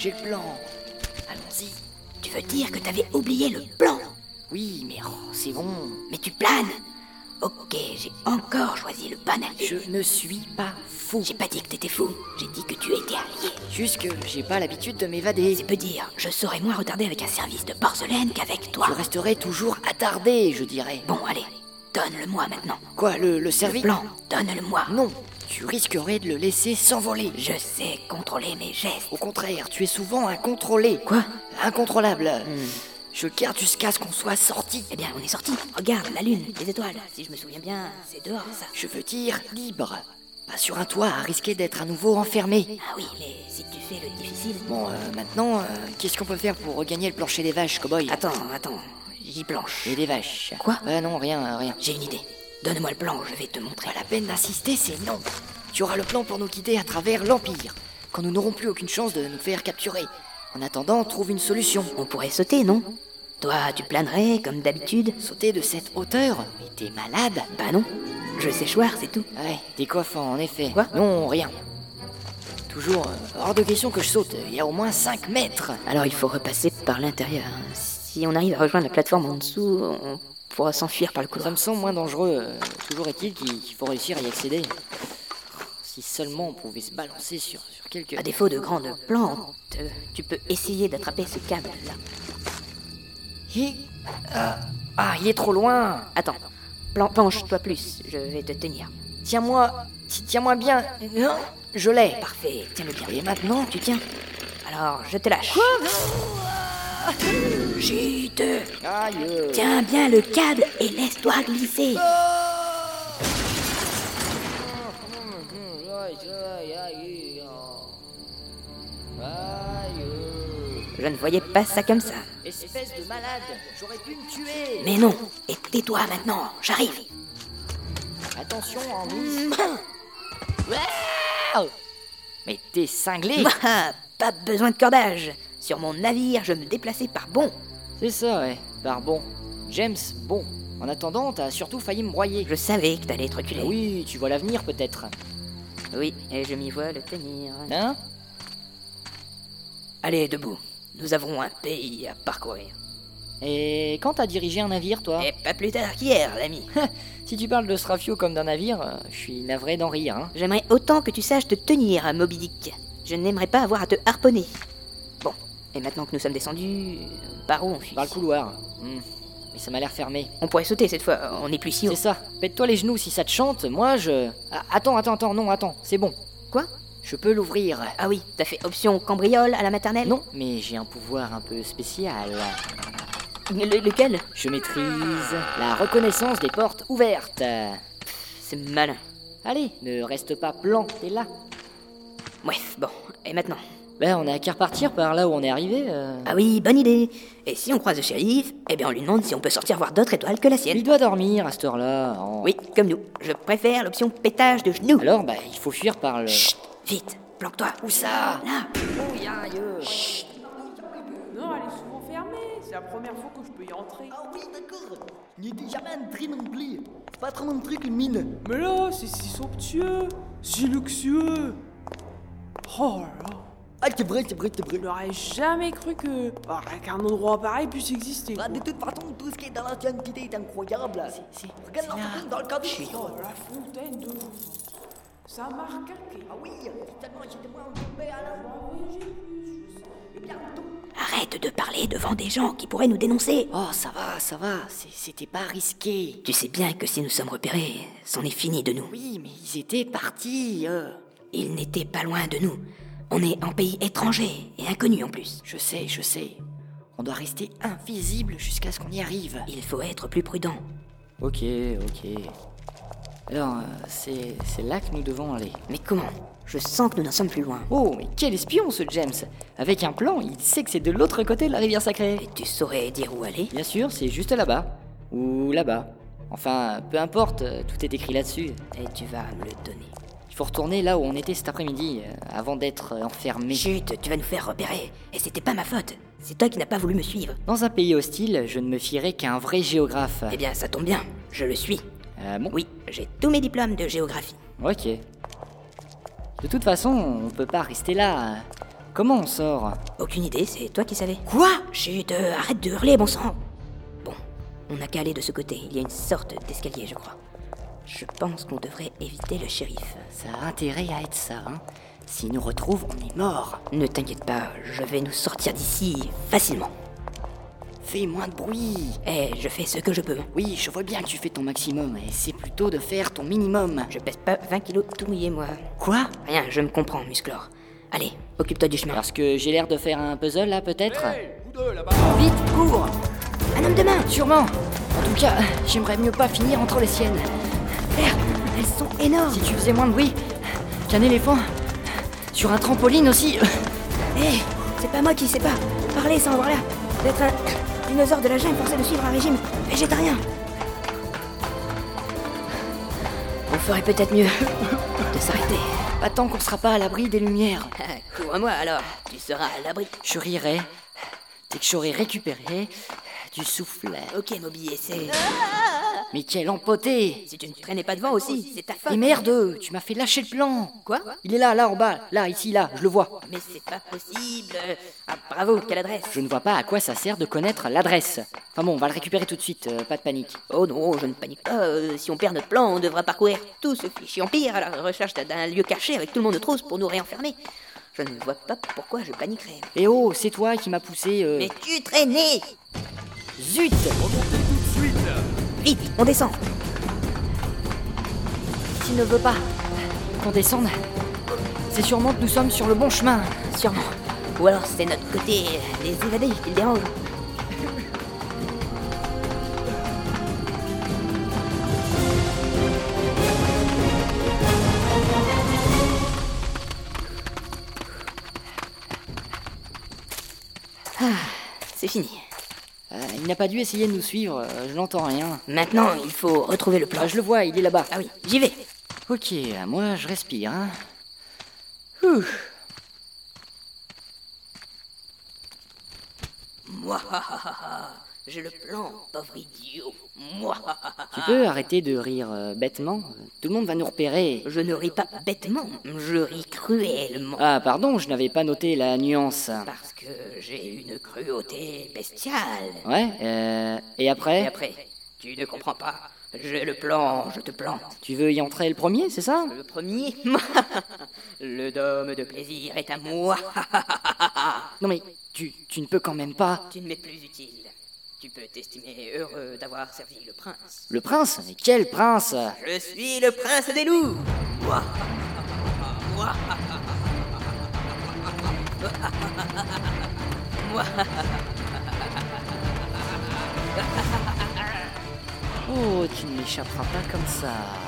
j'ai le plan. Allons-y. Tu veux dire que t'avais oublié le plan? Oui, mais c'est bon. Mais tu planes. Ok, j'ai encore choisi le bon allié. Je ne suis pas fou. J'ai pas dit que t'étais fou, j'ai dit que tu étais allié. Juste que j'ai pas l'habitude de m'évader. C'est peu dire, je serais moins retardé avec un service de porcelaine qu'avec toi. Je resterai toujours attardé, je dirais. Bon, allez, donne-le-moi maintenant. Quoi, le service? Le plan, donne-le-moi. Non, tu risquerais de le laisser s'envoler. Je sais contrôler mes gestes. Au contraire, tu es souvent incontrôlé. Quoi? Incontrôlable. Je garde jusqu'à ce qu'on soit sorti. Eh bien, on est sorti. Regarde, la lune, les étoiles. Si je me souviens bien, c'est dehors, ça. Je veux dire libre. Pas sur un toit à risquer d'être à nouveau enfermé. Ah oui, mais si tu fais le difficile... Bon, maintenant, qu'est-ce qu'on peut faire pour regagner le plancher des vaches, cow-boy? Attends, j'y planche. Et des vaches. Quoi? Non, rien. J'ai une idée. Donne-moi le plan, je vais te montrer. Pas la peine d'insister, c'est non. Tu auras le plan pour nous guider à travers l'Empire, quand nous n'aurons plus aucune chance de nous faire capturer. En attendant, trouve une solution. On pourrait sauter, non? Toi, tu planerais, comme d'habitude? Sauter de cette hauteur? Mais t'es malade? Bah non, je sais choir, c'est tout. Ouais, décoiffant, en effet. Quoi? Non, rien. Toujours hors de question que je saute, il y a au moins 5 mètres. Alors il faut repasser par l'intérieur. Si on arrive à rejoindre la plateforme en dessous, on pourra s'enfuir par le couloir. Ça me semble moins dangereux. Toujours est-il qu'il faut réussir à y accéder. Si seulement on pouvait se balancer sur quelques... À défaut de grandes plantes, tu peux essayer d'attraper ce câble-là. Il est trop loin. Attends, penche-toi plus, je vais te tenir. Tiens-moi bien. Non, je l'ai. Parfait, tiens-le bien. Et maintenant, Tu tiens? Alors, je te lâche. Chut! Aïe. Tiens bien le câble et laisse-toi glisser. Je ne voyais pas ça comme ça. Espèce de malade, j'aurais pu me tuer. Mais non, et tais-toi maintenant, j'arrive. Attention en mise. Mais t'es cinglé. Pas besoin de cordage. Sur mon navire, je me déplaçais par bond. C'est ça, ouais. Par bon. James, bon. En attendant, t'as surtout failli me broyer. Je savais que t'allais te reculer. Ah oui, tu vois l'avenir peut-être. Oui, et je m'y vois le tenir. Hein? Allez, debout. Nous avons un pays à parcourir. Et quand t'as dirigé un navire, toi? Et pas plus tard qu'hier, l'ami. Si tu parles de ce rafio comme d'un navire, je suis navré d'en rire, hein. J'aimerais autant que tu saches te tenir, Moby Dick. Je n'aimerais pas avoir à te harponner. Bon, et maintenant que nous sommes descendus, par où on fuit? Par le couloir. Mais ça m'a l'air fermé. On pourrait sauter cette fois, on n'est plus si haut. C'est ça. Pète-toi les genoux si ça te chante, moi je... Attends, c'est bon. Quoi? Je peux l'ouvrir. Ah oui, t'as fait option cambriole à la maternelle? Non, mais j'ai un pouvoir un peu spécial. Lequel? Je maîtrise la reconnaissance des portes ouvertes. C'est malin. Allez, ne reste pas planté là. Bref, bon, et maintenant? Ben, on a qu'à repartir par là où on est arrivé. Ah oui, bonne idée. Et si on croise le shérif, eh bien on lui demande si on peut sortir voir d'autres étoiles que la sienne. Il doit dormir à cette heure-là. Oui, comme nous. Je préfère l'option pétage de genoux. Alors, il faut fuir par le... Chut, vite, planque-toi. Où ça? Là. Chut. Non, elle est souvent fermée. C'est la première fois que je peux y entrer. Ah oui, d'accord. Il était jamais entré non plus. C'est pas trop mon truc, une mine. Mais là, c'est si somptueux, si luxueux. Oh là là. Ah, c'est vrai. Je n'aurais jamais cru qu'un endroit pareil puisse exister. Ah, de toute façon, tout ce qui est dans la quantité est incroyable. Regarde la fontaine dans le cadre. Oh, la fontaine de... Ça m'a recaqué. Ah oui, tellement j'étais moins tombé à la Et bientôt. Arrête de parler devant des gens qui pourraient nous dénoncer. Oh, ça va. C'était pas risqué. Tu sais bien que si nous sommes repérés, c'en est fini de nous. Oui, mais ils étaient partis. Ils n'étaient pas loin de nous. On est en pays étranger et inconnu en plus. Je sais. On doit rester invisible jusqu'à ce qu'on y arrive. Il faut être plus prudent. Ok. Alors, c'est là que nous devons aller. Mais comment? Je sens que nous n'en sommes plus loin. Oh, mais quel espion ce James! Avec un plan, il sait que c'est de l'autre côté de la rivière sacrée. Et tu saurais dire où aller? Bien sûr, c'est juste là-bas. Ou là-bas. Enfin, peu importe, tout est écrit là-dessus. Et tu vas me le donner. Il faut retourner là où on était cet après-midi, avant d'être enfermé. Chut, tu vas nous faire repérer. Et c'était pas ma faute. C'est toi qui n'as pas voulu me suivre. Dans un pays hostile, je ne me fierai qu'à un vrai géographe. Eh bien, ça tombe bien. Je le suis. Bon? Oui, j'ai tous mes diplômes de géographie. Ok. De toute façon, on peut pas rester là. Comment on sort? Aucune idée, c'est toi qui savais. Quoi? Chut, arrête de hurler, bon sang. Bon, on n'a qu'à aller de ce côté. Il y a une sorte d'escalier, je crois. Je pense qu'on devrait éviter le shérif. Ça a intérêt à être ça, hein. S'il nous retrouve, on est mort. Ne t'inquiète pas, je vais nous sortir d'ici facilement. Fais moins de bruit. Je fais ce que je peux. Oui, je vois bien que tu fais ton maximum, et c'est plutôt de faire ton minimum. Je pèse pas 20 kilos tout mouillé, moi. Quoi? Rien, je me comprends, Musclor. Allez, occupe-toi du chemin. Parce que j'ai l'air de faire un puzzle, là, peut-être? Vous deux, là-bas. Vite, cours! Un homme de main. Sûrement. En tout cas, j'aimerais mieux pas finir entre les siennes. Frère, elles sont énormes. Si tu faisais moins de bruit qu'un éléphant sur un trampoline aussi. Hé, c'est pas moi qui sais pas parler sans avoir l'air d'être un dinosaure de la jungle forcé de suivre un régime végétarien. On ferait peut-être mieux de s'arrêter. Pas tant qu'on sera pas à l'abri des lumières. Couvre-moi alors, tu seras à l'abri. Je rirai dès que j'aurai récupéré du souffle. Ok, Moby, essaie. Mais quel empoté! Si tu ne traînais pas devant aussi, c'est ta faute. Et merde, tu m'as fait lâcher le plan. Quoi? Il est là, en bas, là, ici, là, je le vois. Mais c'est pas possible. Ah, bravo, quelle adresse? Je ne vois pas à quoi ça sert de connaître l'adresse. Enfin bon, on va le récupérer tout de suite, pas de panique. Oh non, je ne panique pas. Si on perd notre plan, on devra parcourir tout ce fichier empire à la recherche d'un lieu caché avec tout le monde de trousse pour nous réenfermer. Je ne vois pas pourquoi je paniquerais. Eh oh, c'est toi qui m'as poussé. Mais tu traînais! Zut! Remontez tout de suite. Vite, on descend. S'il ne veut pas qu'on descende, c'est sûrement que nous sommes sur le bon chemin. Sûrement. Ou alors c'est notre côté, les évadés, qui le dérangent. Ah, c'est fini. Il n'a pas dû essayer de nous suivre, je n'entends rien. Maintenant, il faut retrouver le plan. Je le vois, il est là-bas. Ah oui, j'y vais. Ok, moi je respire, hein. Ouh. Moi, j'ai le plan, pauvre idiot. Moi, Tu peux arrêter de rire bêtement? Tout le monde va nous repérer. je ne ris pas bêtement, je ris cruellement. Ah, pardon, je n'avais pas noté la nuance. Parce que j'ai une cruauté bestiale. Ouais, et Et après? après, tu ne comprends pas. J'ai le plan, je te plante. Tu veux y entrer le premier, c'est ça? Le premier, le dôme de plaisir est à moi. Non mais, tu ne peux quand même pas. Tu ne m'es plus utile. Tu peux t'estimer heureux d'avoir servi le prince. Le prince? Mais quel prince? Je suis le prince des loups. Moi. Moi. Moi. Oh, tu ne m'échapperas pas comme ça.